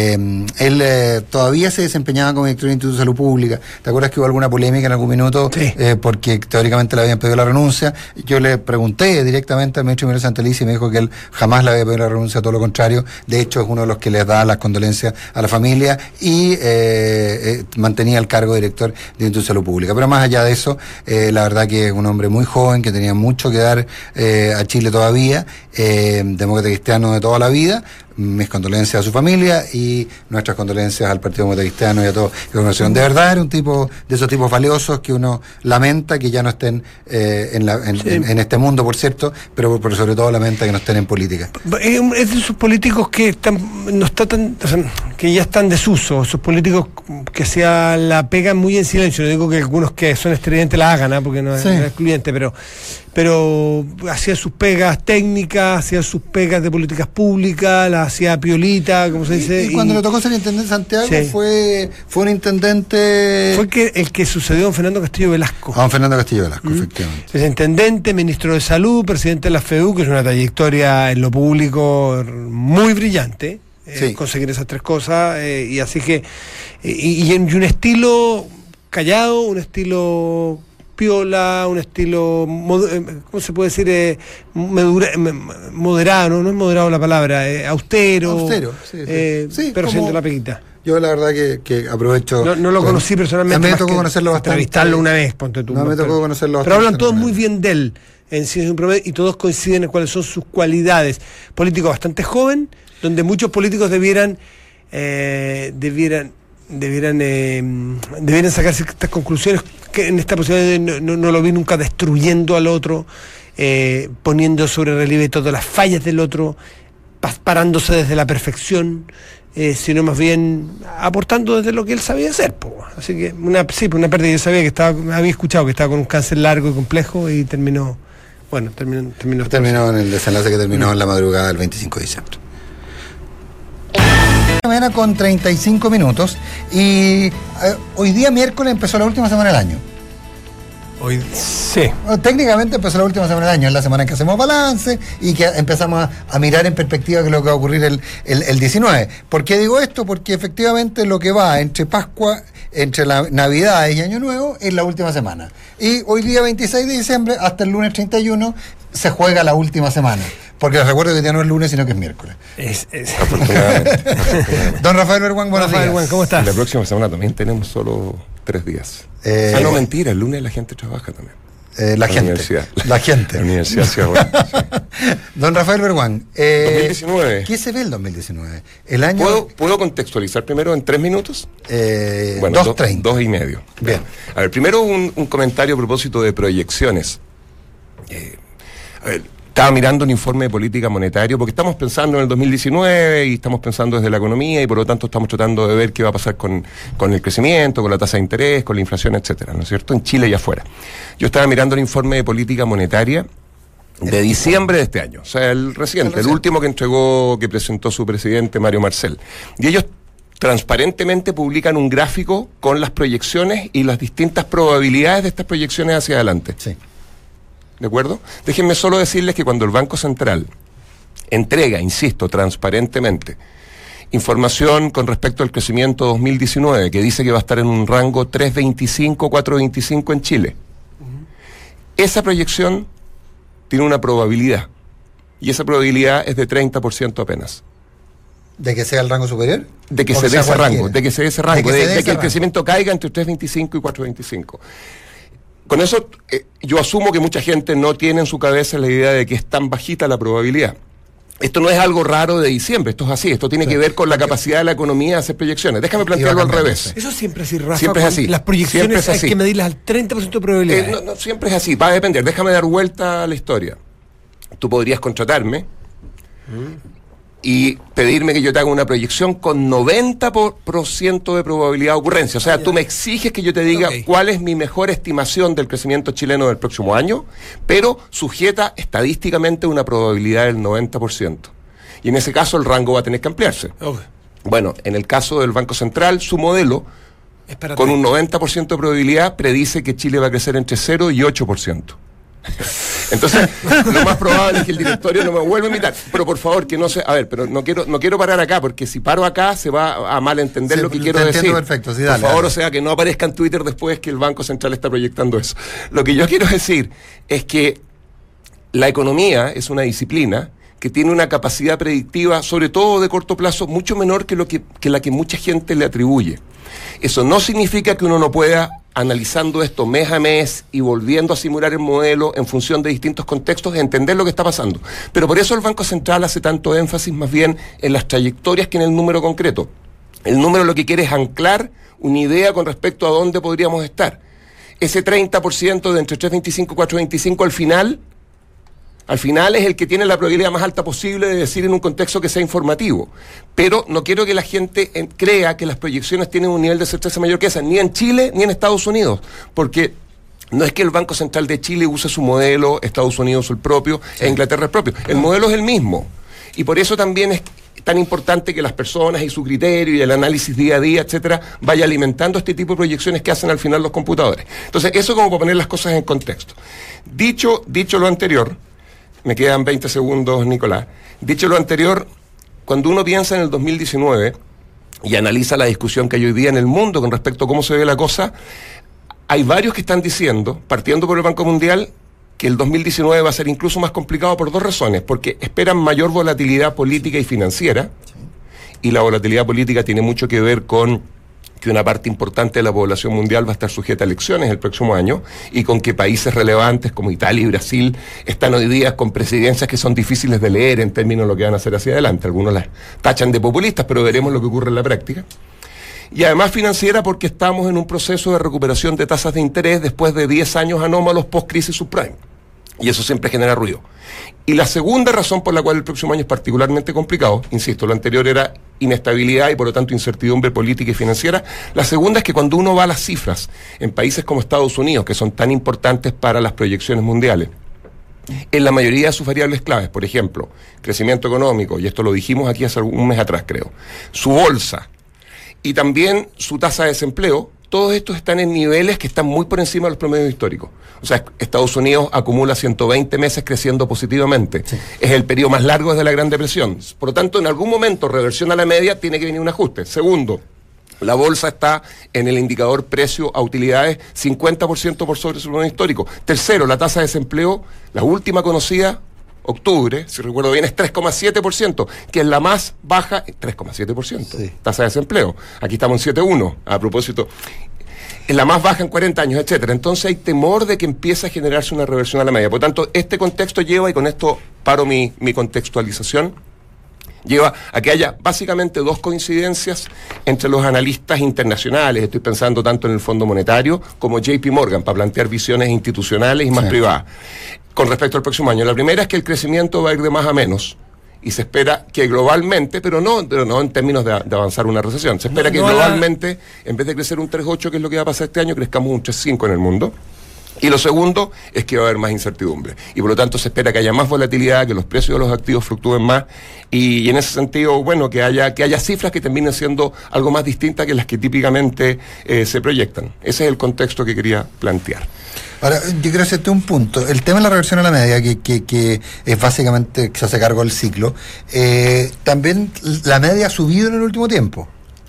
él todavía se desempeñaba como director del Instituto de Salud Pública. ¿Te acuerdas que hubo alguna polémica en algún minuto? Sí. Porque teóricamente le habían pedido la renuncia? Yo le pregunté directamente al ministro Miguel Santelice y me dijo que él jamás le había pedido la renuncia, todo lo contrario. De hecho, es uno de los que les da las condolencias a la familia y mantenía el cargo de director del Instituto de Salud Pública. Pero más allá de eso, la verdad que es un hombre muy joven, que tenía mucho que dar a Chile todavía, demócrata cristiano de toda la vida. Mis condolencias a su familia y nuestras condolencias al Partido Demócrata Cristiano y a todos que conocieron. De verdad era un tipo de esos tipos valiosos que uno lamenta que ya no estén en este mundo, por cierto, pero sobre todo lamenta que no estén en política. Es de esos políticos que que ya están desuso, esos políticos que la pegan muy en silencio. No digo que algunos que son estridentes la hagan, porque no es excluyente, pero hacía sus pegas técnicas, hacía sus pegas de políticas públicas, las hacía piolita, como se dice. Y cuando le tocó ser intendente de Santiago, fue un intendente. Fue el que sucedió a don Fernando Castillo Velasco. A don Fernando Castillo Velasco, efectivamente. Es intendente, ministro de Salud, presidente de la FEU, que es una trayectoria en lo público muy brillante. Conseguir esas tres cosas, y así que. Y un estilo callado, un estilo piola, un estilo, ¿cómo se puede decir? Moderado, no es moderado la palabra, austero, pero siendo la peguita. Yo la verdad que aprovecho. No lo conocí personalmente. Me tocó conocerlo bastante. Entrevistarlo una vez, ponte tú. No me tocó conocerlo bastante. Pero hablan todos muy bien de él, en Ciencia un Promedio, y todos coinciden en cuáles son sus cualidades. Político bastante joven, donde muchos políticos debieran sacar ciertas conclusiones, que en esta posibilidad no lo vi nunca destruyendo al otro, poniendo sobre relieve todas las fallas del otro, parándose desde la perfección, sino más bien aportando desde lo que él sabía hacer. Así que una pérdida. Yo sabía que había escuchado que estaba con un cáncer largo y complejo y terminó en el desenlace que terminó en la madrugada del 25 de diciembre. Mañana con 35 minutos y hoy día miércoles empezó la última semana del año. Hoy sí. Bueno, técnicamente empezó la última semana del año, es la semana en que hacemos balance y que empezamos a mirar en perspectiva qué es lo que va a ocurrir el 19. ¿Por qué digo esto? Porque efectivamente lo que va entre Pascua, entre la Navidad y Año Nuevo es la última semana. Y hoy día 26 de diciembre hasta el lunes 31 se juega la última semana. Porque les recuerdo que ya no es lunes, sino que es miércoles. Afortunadamente. Don Rafael Berguán, buenos días. Berguán, ¿cómo estás? La próxima semana también tenemos solo 3 días. No, mentira, el lunes la gente trabaja también. La gente. Universidad. La gente. La universidad, sí, bueno, sí. Don Rafael Berguán, 2019. ¿qué se ve el 2019? El año... ¿Puedo contextualizar primero en 3 minutos? Bueno, 2:30. 2 y medio. Bien. A ver, primero un comentario a propósito de proyecciones. A ver, estaba mirando un informe de política monetaria porque estamos pensando en el 2019 y estamos pensando desde la economía y por lo tanto estamos tratando de ver qué va a pasar con el crecimiento, con la tasa de interés, con la inflación, etcétera, ¿no es cierto? En Chile y afuera. Yo estaba mirando el informe de política monetaria de diciembre de este año, o sea, el reciente, el último que presentó su presidente Mario Marcel. Y ellos transparentemente publican un gráfico con las proyecciones y las distintas probabilidades de estas proyecciones hacia adelante. Sí. ¿De acuerdo? Déjenme solo decirles que cuando el Banco Central entrega, insisto, transparentemente, información con respecto al crecimiento 2019, que dice que va a estar en un rango 3.25, 4.25 en Chile, esa proyección tiene una probabilidad, y esa probabilidad es de 30% apenas. ¿De que sea el rango superior? De que se dé ese rango, de que se dé ese rango, de que el crecimiento caiga entre 3.25 y 4.25. Con eso, yo asumo que mucha gente no tiene en su cabeza la idea de que es tan bajita la probabilidad. Esto no es algo raro de diciembre, esto es así, esto tiene que ver con la capacidad de la economía de hacer proyecciones. Déjame plantearlo al revés. Eso siempre es así, Rafa. Siempre es así. Las proyecciones hay que medirlas al 30% de probabilidad. No, siempre es así, va a depender. Déjame dar vuelta a la historia. Tú podrías contratarme y pedirme que yo te haga una proyección con 90% de probabilidad de ocurrencia. O sea, tú me exiges que yo te diga cuál es mi mejor estimación del crecimiento chileno del próximo año, pero sujeta estadísticamente una probabilidad del 90%. Y en ese caso el rango va a tener que ampliarse. Bueno, en el caso del Banco Central, su modelo, con un 90% de probabilidad, predice que Chile va a crecer entre 0 y 8%. Entonces, lo más probable es que el directorio no me vuelva a invitar. Pero por favor, que no se... A ver, pero no quiero parar acá, porque si paro acá se va a malentender lo que quiero decir. Perfecto, sí, por favor, o sea, que no aparezca en Twitter después que el Banco Central está proyectando eso. Lo que yo quiero decir es que la economía es una disciplina que tiene una capacidad predictiva, sobre todo de corto plazo, mucho menor que la que mucha gente le atribuye. Eso no significa que uno no pueda, analizando esto mes a mes y volviendo a simular el modelo en función de distintos contextos, entender lo que está pasando. Pero por eso el Banco Central hace tanto énfasis más bien en las trayectorias que en el número concreto. El número lo que quiere es anclar una idea con respecto a dónde podríamos estar. Ese 30% de entre 3.25 y 4.25 al final es el que tiene la probabilidad más alta posible de decir en un contexto que sea informativo. Pero no quiero que la gente crea que las proyecciones tienen un nivel de certeza mayor que esa, ni en Chile ni en Estados Unidos, porque no es que el Banco Central de Chile use su modelo, Estados Unidos el propio, e Inglaterra el propio. El modelo es el mismo. Y por eso también es tan importante que las personas y su criterio y el análisis día a día, etcétera, vaya alimentando este tipo de proyecciones que hacen al final los computadores. Entonces, eso como para poner las cosas en contexto. Dicho lo anterior, me quedan 20 segundos, Nicolás. Dicho lo anterior, cuando uno piensa en el 2019 y analiza la discusión que hay hoy día en el mundo con respecto a cómo se ve la cosa, hay varios que están diciendo, partiendo por el Banco Mundial, que el 2019 va a ser incluso más complicado por 2 razones. Porque esperan mayor volatilidad política y financiera, y la volatilidad política tiene mucho que ver con que una parte importante de la población mundial va a estar sujeta a elecciones el próximo año, y con que países relevantes como Italia y Brasil están hoy día con presidencias que son difíciles de leer en términos de lo que van a hacer hacia adelante. Algunos las tachan de populistas, pero veremos lo que ocurre en la práctica. Y además financiera, porque estamos en un proceso de recuperación de tasas de interés después de 10 años anómalos post-crisis subprime. Y eso siempre genera ruido. Y la segunda razón por la cual el próximo año es particularmente complicado, insisto, lo anterior era inestabilidad y por lo tanto incertidumbre política y financiera. La segunda es que cuando uno va a las cifras en países como Estados Unidos, que son tan importantes para las proyecciones mundiales, en la mayoría de sus variables claves, por ejemplo, crecimiento económico, y esto lo dijimos aquí hace un mes atrás creo, su bolsa y también su tasa de desempleo, todos estos están en niveles que están muy por encima de los promedios históricos. O sea, Estados Unidos acumula 120 meses creciendo positivamente. Sí. Es el periodo más largo desde la Gran Depresión. Por lo tanto, en algún momento, reversión a la media, tiene que venir un ajuste. Segundo, la bolsa está en el indicador precio a utilidades 50% por sobre su promedio histórico. Tercero, la tasa de desempleo, la última conocida, octubre, si recuerdo bien, es 3,7%, que es la más baja, 3,7%, sí. Tasa de desempleo. Aquí estamos en 7,1%, a propósito. Es la más baja en 40 años, etcétera. Entonces hay temor de que empiece a generarse una reversión a la media. Por lo tanto, este contexto lleva, y con esto paro mi contextualización, lleva a que haya básicamente dos coincidencias entre los analistas internacionales. Estoy pensando tanto en el Fondo Monetario como JP Morgan, para plantear visiones institucionales y más privadas. Con respecto al próximo año, la primera es que el crecimiento va a ir de más a menos, y se espera que globalmente, pero no en términos de avanzar una recesión, se espera que globalmente, en vez de crecer un 3,8, que es lo que va a pasar este año, crezcamos un 3,5 en el mundo. Y lo segundo es que va a haber más incertidumbre, y por lo tanto se espera que haya más volatilidad, que los precios de los activos fluctúen más, y en ese sentido, bueno, que haya cifras que terminen siendo algo más distintas que las que típicamente se proyectan. Ese es el contexto que quería plantear. Ahora, yo quiero hacerte un punto. El tema de la reversión a la media, que es básicamente que se hace cargo del ciclo, también la media ha subido en el último tiempo.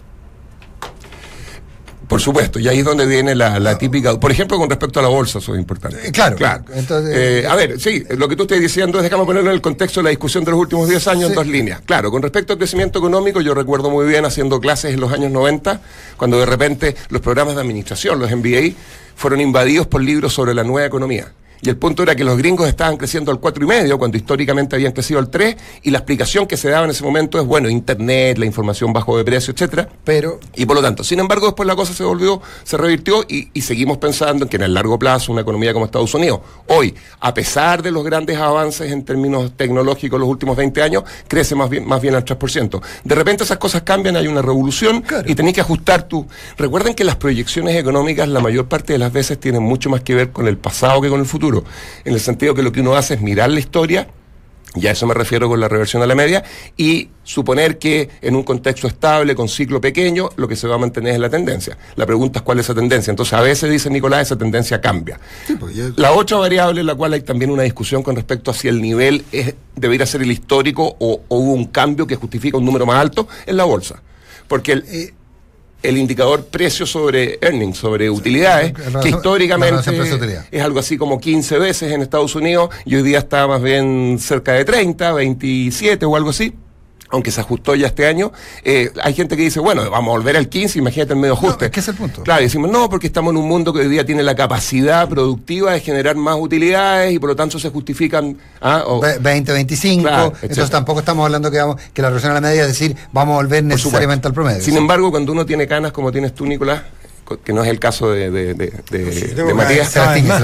Por supuesto, y ahí es donde viene la típica, por ejemplo, con respecto a la bolsa, eso es importante. Claro. Entonces, a ver, sí, lo que tú estás diciendo es, déjame ponerlo en el contexto de la discusión de los últimos 10 años, sí, en dos líneas. Claro, con respecto al crecimiento económico, yo recuerdo muy bien haciendo clases en los años 90, cuando de repente los programas de administración, los MBA, fueron invadidos por libros sobre la nueva economía. Y el punto era que los gringos estaban creciendo al 4,5, cuando históricamente habían crecido al 3, y la explicación que se daba en ese momento es, bueno, internet, la información bajo de precio, etcétera. Y por lo tanto, sin embargo, después la cosa se revirtió, y seguimos pensando en que en el largo plazo una economía como Estados Unidos, hoy, a pesar de los grandes avances en términos tecnológicos los últimos 20 años, crece más bien al 3%. De repente esas cosas cambian, hay una revolución, claro, y tenés que ajustar tu... Recuerden que las proyecciones económicas la mayor parte de las veces tienen mucho más que ver con el pasado que con el futuro. En el sentido que lo que uno hace es mirar la historia, y a eso me refiero con la reversión a la media, y suponer que en un contexto estable, con ciclo pequeño, lo que se va a mantener es la tendencia. La pregunta es cuál es esa tendencia. Entonces a veces, dice Nicolás, esa tendencia cambia. Sí, pues la otra variable en la cual hay también una discusión con respecto a si el nivel debería ser el histórico o hubo un cambio que justifica un número más alto, es la bolsa. Porque el indicador precio sobre earnings, sobre utilidades, que históricamente es algo así como 15 veces en Estados Unidos, y hoy día está más bien cerca de 30, 27 o algo así, aunque se ajustó ya este año. Hay gente que dice, bueno, vamos a volver al 15, imagínate el medio ajuste. No, ¿qué es el punto? Claro, y decimos, no, porque estamos en un mundo que hoy día tiene la capacidad productiva de generar más utilidades, y por lo tanto se justifican... 20, 25, claro, entonces tampoco estamos hablando que la reversión a la media es decir, vamos a volver necesariamente al promedio. Sin embargo, cuando uno tiene canas como tienes tú, Nicolás, que no es el caso de Matías,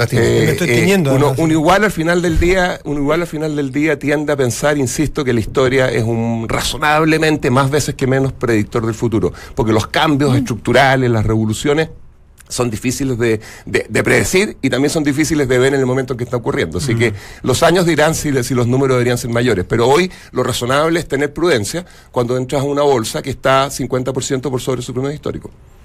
uno igual al final del día tiende a pensar, insisto, que la historia es un razonablemente, más veces que menos, predictor del futuro, porque los cambios estructurales, las revoluciones, son difíciles de predecir, y también son difíciles de ver en el momento en que está ocurriendo. Así que los años dirán si los números deberían ser mayores. Pero hoy lo razonable es tener prudencia cuando entras a una bolsa que está 50% por sobre su promedio histórico.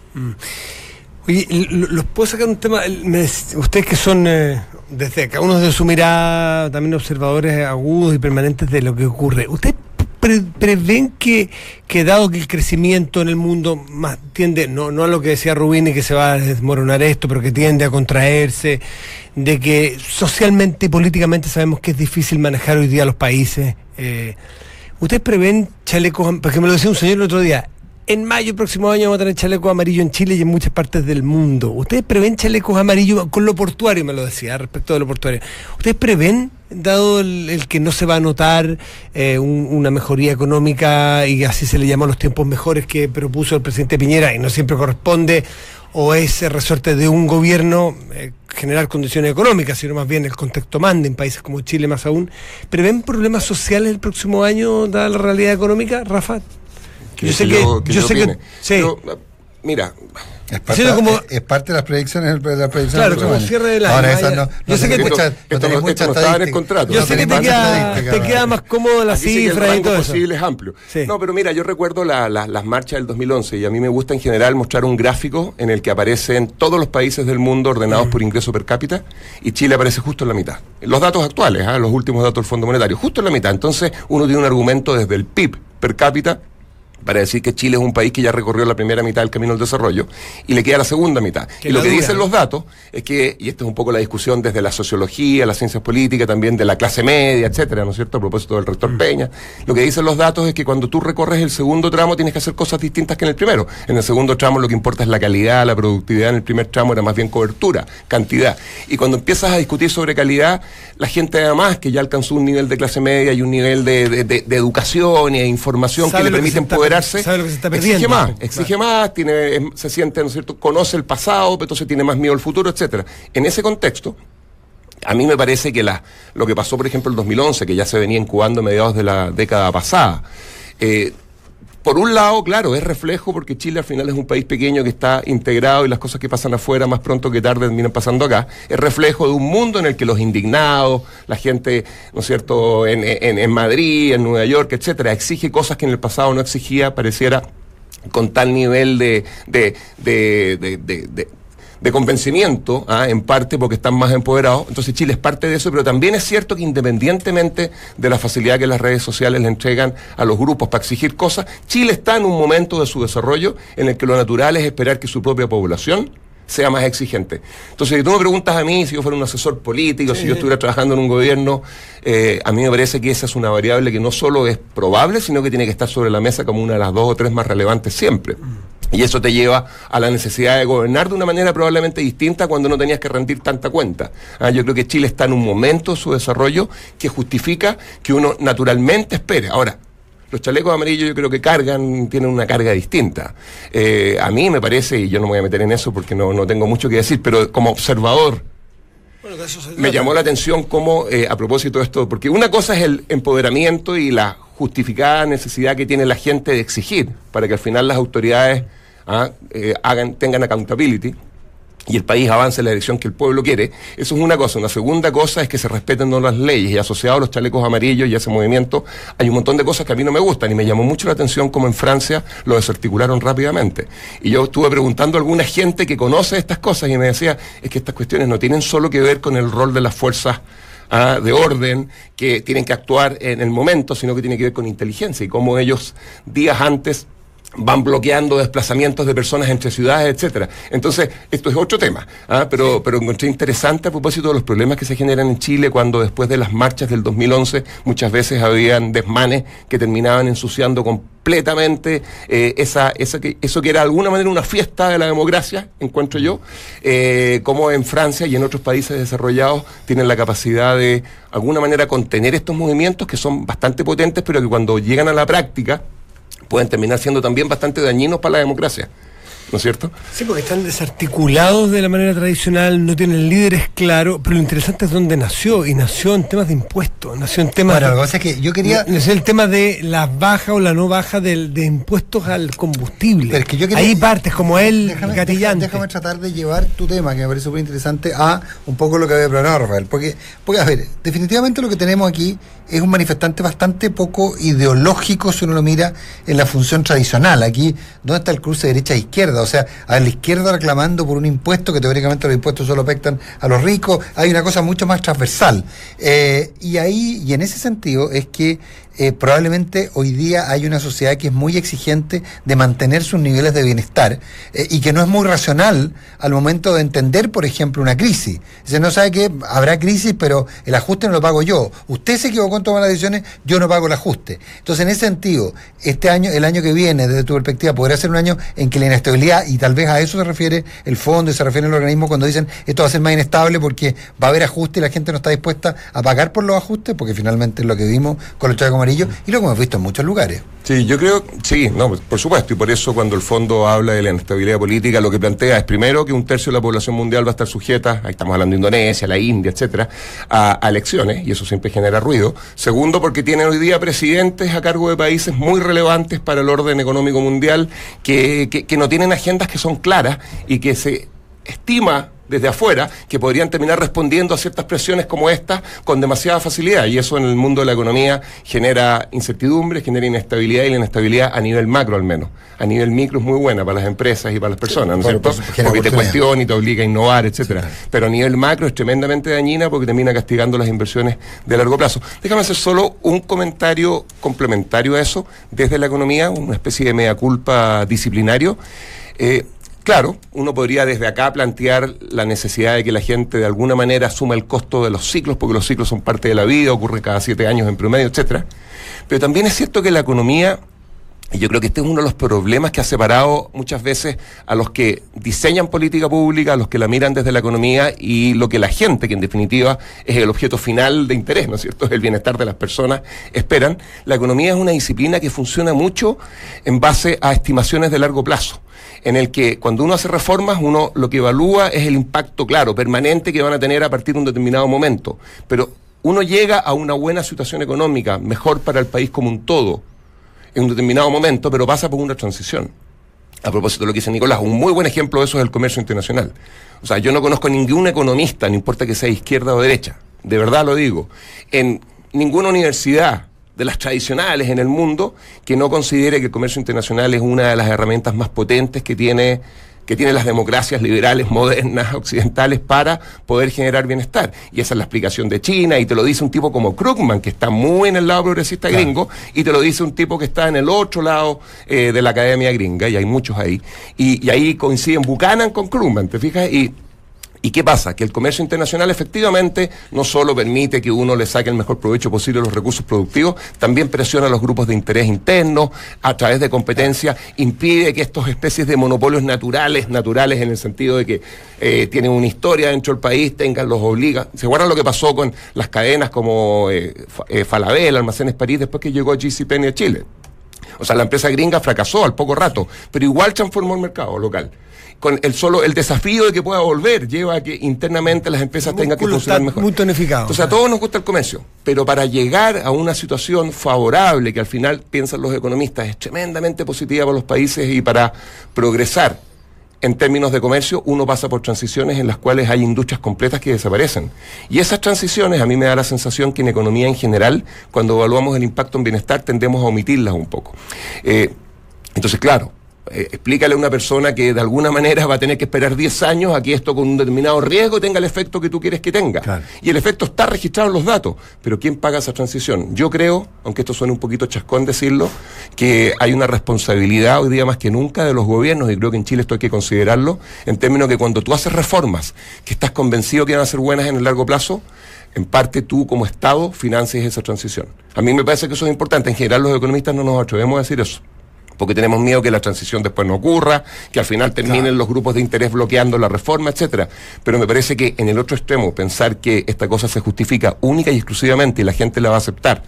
Oye, ¿los puedo sacar un tema? Ustedes que son, desde cada uno de su mirada, también observadores agudos y permanentes de lo que ocurre, ¿ustedes prevén que dado que el crecimiento en el mundo más tiende, no a lo que decía Rubini, que se va a desmoronar esto, pero que tiende a contraerse, de que socialmente y políticamente sabemos que es difícil manejar hoy día los países, ¿ustedes prevén chalecos, porque me lo decía un señor el otro día, en mayo próximo año vamos a tener chalecos amarillos en Chile y en muchas partes del mundo? ¿Ustedes prevén chalecos amarillos con lo portuario? Me lo decía, respecto de lo portuario. ¿Ustedes prevén, dado el que no se va a notar una mejoría económica, y así se le llama a los tiempos mejores que propuso el presidente Piñera, y no siempre corresponde, o es resorte de un gobierno generar condiciones económicas, sino más bien el contexto manda en países como Chile más aún? ¿Prevén problemas sociales el próximo año, dada la realidad económica, Rafa? Mira, Es parte de las predicciones de la predicción. Claro, como cierre del año. Ahora, esa no tenés mucha estadística en el contrato. Yo sé que te queda más cómodo la cifra y todo eso. Posible es amplio. Sí. No, pero mira, yo recuerdo las marchas del 2011 y a mí me gusta en general mostrar un gráfico en el que aparecen todos los países del mundo ordenados por ingreso per cápita y Chile aparece justo en la mitad. Los datos actuales, los últimos datos del Fondo Monetario, justo en la mitad. Entonces uno tiene un argumento desde el PIB per cápita para decir que Chile es un país que ya recorrió la primera mitad del camino al desarrollo y le queda la segunda mitad. Y lo que dicen los datos es que, y esta es un poco la discusión desde la sociología, las ciencias políticas, también de la clase media, etcétera, ¿no es cierto?, a propósito del rector Peña, lo que dicen los datos es que cuando tú recorres el segundo tramo tienes que hacer cosas distintas que en el primero. En el segundo tramo lo que importa es la calidad, la productividad. En el primer tramo era más bien cobertura, cantidad. Y cuando empiezas a discutir sobre calidad, la gente además que ya alcanzó un nivel de clase media y un nivel de educación y de información que le permite empoderarse, sabe lo que se está perdiendo. Exige más, se siente, ¿no es cierto?, conoce el pasado, pero entonces tiene más miedo al futuro, etcétera. En ese contexto, a mí me parece que lo que pasó, por ejemplo, el 2011, que ya se venía incubando a mediados de la década pasada, por un lado, claro, es reflejo porque Chile al final es un país pequeño que está integrado y las cosas que pasan afuera más pronto que tarde terminan pasando acá. Es reflejo de un mundo en el que los indignados, la gente, ¿no es cierto?, en Madrid, en Nueva York, etcétera, exige cosas que en el pasado no exigía, pareciera, con tal nivel de convencimiento, en parte porque están más empoderados. Entonces Chile es parte de eso, pero también es cierto que independientemente de la facilidad que las redes sociales le entregan a los grupos para exigir cosas, Chile está en un momento de su desarrollo en el que lo natural es esperar que su propia población sea más exigente. Entonces, si tú me preguntas a mí, si yo fuera un asesor político, si yo estuviera trabajando en un gobierno, a mí me parece que esa es una variable que no solo es probable, sino que tiene que estar sobre la mesa como una de las 2 o 3 más relevantes siempre. Y eso te lleva a la necesidad de gobernar de una manera probablemente distinta cuando no tenías que rendir tanta cuenta. Yo creo que Chile está en un momento de su desarrollo que justifica que uno naturalmente espere. Ahora, los chalecos amarillos yo creo que tienen una carga distinta. A mí me parece, y yo no me voy a meter en eso porque no tengo mucho que decir, pero como observador, me llamó la atención cómo, a propósito de esto, porque una cosa es el empoderamiento y la justificada necesidad que tiene la gente de exigir para que al final las autoridades tengan accountability y el país avance en la dirección que el pueblo quiere. Eso es una cosa. Una segunda cosa es que se respeten las leyes, y asociado a los chalecos amarillos y a ese movimiento hay un montón de cosas que a mí no me gustan, y me llamó mucho la atención cómo en Francia lo desarticularon rápidamente. Y yo estuve preguntando a alguna gente que conoce estas cosas y me decía, es que estas cuestiones no tienen solo que ver con el rol de las fuerzas de orden que tienen que actuar en el momento, sino que tiene que ver con inteligencia y cómo ellos días antes van bloqueando desplazamientos de personas entre ciudades, etcétera. Entonces, esto es otro tema, pero encontré interesante a propósito de los problemas que se generan en Chile cuando después de las marchas del 2011 muchas veces habían desmanes que terminaban ensuciando completamente eso que era de alguna manera una fiesta de la democracia, encuentro yo, como en Francia y en otros países desarrollados tienen la capacidad de alguna manera contener estos movimientos que son bastante potentes, pero que cuando llegan a la práctica pueden terminar siendo también bastante dañinos para la democracia, ¿no es cierto? Sí, porque están desarticulados de la manera tradicional, no tienen líderes claros, pero lo interesante es dónde nació, y nació en temas de impuestos, nació en temas... Bueno, lo que pasa es que yo quería... Nació el tema de la baja o la no baja de impuestos al combustible. Pero es que yo quería... Ahí partes, como él, gatillante. Déjame tratar de llevar tu tema, que me parece súper interesante, a un poco lo que había planeado Rafael, porque, a ver, definitivamente lo que tenemos aquí es un manifestante bastante poco ideológico si uno lo mira en la función tradicional. Aquí, ¿dónde está el cruce derecha e izquierda? O sea, a la izquierda reclamando por un impuesto, que teóricamente los impuestos solo afectan a los ricos. Hay una cosa mucho más transversal. Y en ese sentido es que probablemente hoy día hay una sociedad que es muy exigente de mantener sus niveles de bienestar y que no es muy racional al momento de entender, por ejemplo, una crisis. Dice, no sabe que habrá crisis, pero el ajuste no lo pago yo. Usted se equivocó en tomar las decisiones, yo no pago el ajuste. Entonces, en ese sentido, este año, el año que viene, desde tu perspectiva, podría ser un año en que la inestabilidad, y tal vez a eso se refiere el fondo y se refiere el organismo cuando dicen esto va a ser más inestable porque va a haber ajuste y la gente no está dispuesta a pagar por los ajustes, porque finalmente es lo que vimos con los chalecos amarillo, y lo que hemos visto en muchos lugares. Sí, yo creo, sí, no, por supuesto, y por eso cuando el fondo habla de la inestabilidad política, lo que plantea es primero que 1/3 de la población mundial va a estar sujeta, ahí estamos hablando de Indonesia, la India, etcétera, a elecciones, y eso siempre genera ruido. Segundo, porque tienen hoy día presidentes a cargo de países muy relevantes para el orden económico mundial, que no tienen agendas que son claras y que se estima desde afuera que podrían terminar respondiendo a ciertas presiones como estas con demasiada facilidad, y eso en el mundo de la economía genera incertidumbre, genera inestabilidad, y la inestabilidad a nivel macro al menos. A nivel micro es muy buena para las empresas y para las personas, ¿no es cierto? Porque te cuestiona y te obliga a innovar, etcétera. Sí. Pero a nivel macro es tremendamente dañina porque termina castigando las inversiones de largo plazo. Déjame hacer solo un comentario complementario a eso desde la economía, una especie de mea culpa disciplinario. Claro, uno podría desde acá plantear la necesidad de que la gente de alguna manera asuma el costo de los ciclos, porque los ciclos son parte de la vida, ocurre cada 7 años en promedio, etcétera. Pero también es cierto que la economía, y yo creo que este es uno de los problemas que ha separado muchas veces a los que diseñan política pública, a los que la miran desde la economía, y lo que la gente, que en definitiva es el objeto final de interés, ¿no es cierto?, es el bienestar de las personas, esperan. La economía es una disciplina que funciona mucho en base a estimaciones de largo plazo, en el que cuando uno hace reformas, uno lo que evalúa es el impacto, claro, permanente que van a tener a partir de un determinado momento. Pero uno llega a una buena situación económica, mejor para el país como un todo, en un determinado momento, pero pasa por una transición. A propósito de lo que dice Nicolás, un muy buen ejemplo de eso es el comercio internacional. O sea, yo no conozco a ningún economista, no importa que sea izquierda o derecha, de verdad lo digo, en ninguna universidad de las tradicionales en el mundo que no considere que el comercio internacional es una de las herramientas más potentes que tienen las democracias liberales modernas occidentales para poder generar bienestar. Y esa es la explicación de China, y te lo dice un tipo como Krugman, que está muy en el lado progresista gringo, y te lo dice un tipo que está en el otro lado de la academia gringa, y hay muchos ahí. Y ahí coinciden Buchanan con Krugman, ¿te fijas? ¿Y qué pasa? Que el comercio internacional efectivamente no solo permite que uno le saque el mejor provecho posible a los recursos productivos, también presiona a los grupos de interés internos a través de competencia, impide que estas especies de monopolios naturales en el sentido de que tienen una historia dentro del país, los obliga. ¿Se acuerdan lo que pasó con las cadenas como Falabella, Almacenes París, después que llegó JCPenney a Chile? O sea, la empresa gringa fracasó al poco rato, pero igual transformó el mercado local. Con el desafío de que pueda volver lleva a que internamente las empresas tengan que funcionar mejor. Muy tonificado. Entonces a todos nos gusta el comercio, pero para llegar a una situación favorable, que al final piensan los economistas es tremendamente positiva para los países y para progresar en términos de comercio, uno pasa por transiciones en las cuales hay industrias completas que desaparecen. Y esas transiciones a mí me da la sensación que en economía en general, cuando evaluamos el impacto en bienestar, tendemos a omitirlas un poco. Entonces, claro, explícale a una persona que de alguna manera va a tener que esperar 10 años a que esto con un determinado riesgo tenga el efecto que tú quieres que tenga. Claro. Y el efecto está registrado en los datos. Pero ¿quién paga esa transición? Yo creo, aunque esto suene un poquito chascón decirlo, que hay una responsabilidad hoy día más que nunca de los gobiernos, y creo que en Chile esto hay que considerarlo, en términos que cuando tú haces reformas que estás convencido que van a ser buenas en el largo plazo, en parte tú como Estado financias esa transición. A mí me parece que eso es importante. En general los economistas no nos atrevemos a decir eso, porque tenemos miedo que la transición después no ocurra, que al final terminen los grupos de interés bloqueando la reforma, etcétera. Pero me parece que en el otro extremo, pensar que esta cosa se justifica única y exclusivamente y la gente la va a aceptar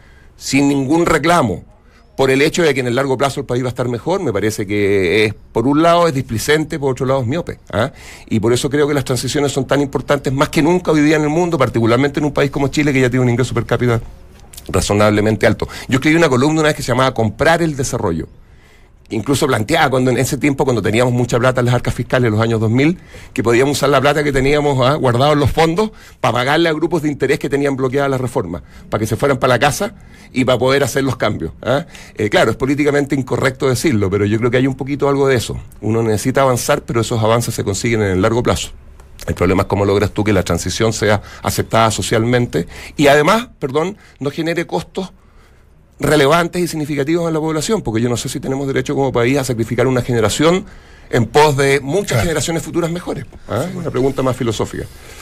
sin ningún reclamo por el hecho de que en el largo plazo el país va a estar mejor, me parece que por un lado es displicente, por otro lado es miope. Y por eso creo que las transiciones son tan importantes más que nunca hoy día en el mundo, particularmente en un país como Chile, que ya tiene un ingreso per cápita razonablemente alto. Yo escribí una columna una vez que se llamaba Comprar el Desarrollo. Incluso planteaba en ese tiempo, cuando teníamos mucha plata en las arcas fiscales en los años 2000, que podíamos usar la plata que teníamos guardado en los fondos para pagarle a grupos de interés que tenían bloqueadas las reformas, para que se fueran para la casa y para poder hacer los cambios. Claro, es políticamente incorrecto decirlo, pero yo creo que hay un poquito algo de eso. Uno necesita avanzar, pero esos avances se consiguen en el largo plazo. El problema es cómo logras tú que la transición sea aceptada socialmente y además, no genere costos relevantes y significativos en la población, porque yo no sé si tenemos derecho como país a sacrificar una generación en pos de muchas generaciones futuras mejores. Una pregunta más filosófica.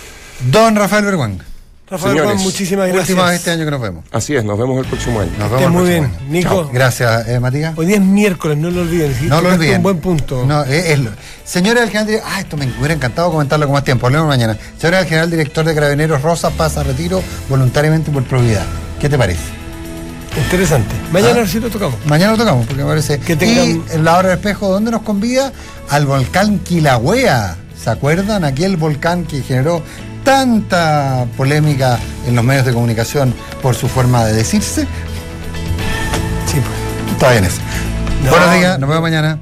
Don Rafael Berguán. Rafael Berguán, muchísimas gracias. Última vez este año que nos vemos. Así es, nos vemos el próximo año. Nos vemos muy bien, Nico. Chao. Gracias, Matías. Hoy día es miércoles, no lo olviden. ¿Sí? No lo olviden. Un buen punto. No, señora del general director, esto me hubiera encantado comentarlo con más tiempo. Hablemos mañana. Señora del general director de Carabineros Rosa pasa a retiro voluntariamente por probidad. ¿Qué te parece? Interesante. Mañana sí lo tocamos. Mañana lo tocamos, porque me parece. Y en la hora del espejo, ¿dónde nos convida? Al volcán Kilauea. ¿Se acuerdan? Aquel volcán que generó tanta polémica en los medios de comunicación por su forma de decirse. Sí, pues. Está bien eso. Buenos días, nos vemos mañana.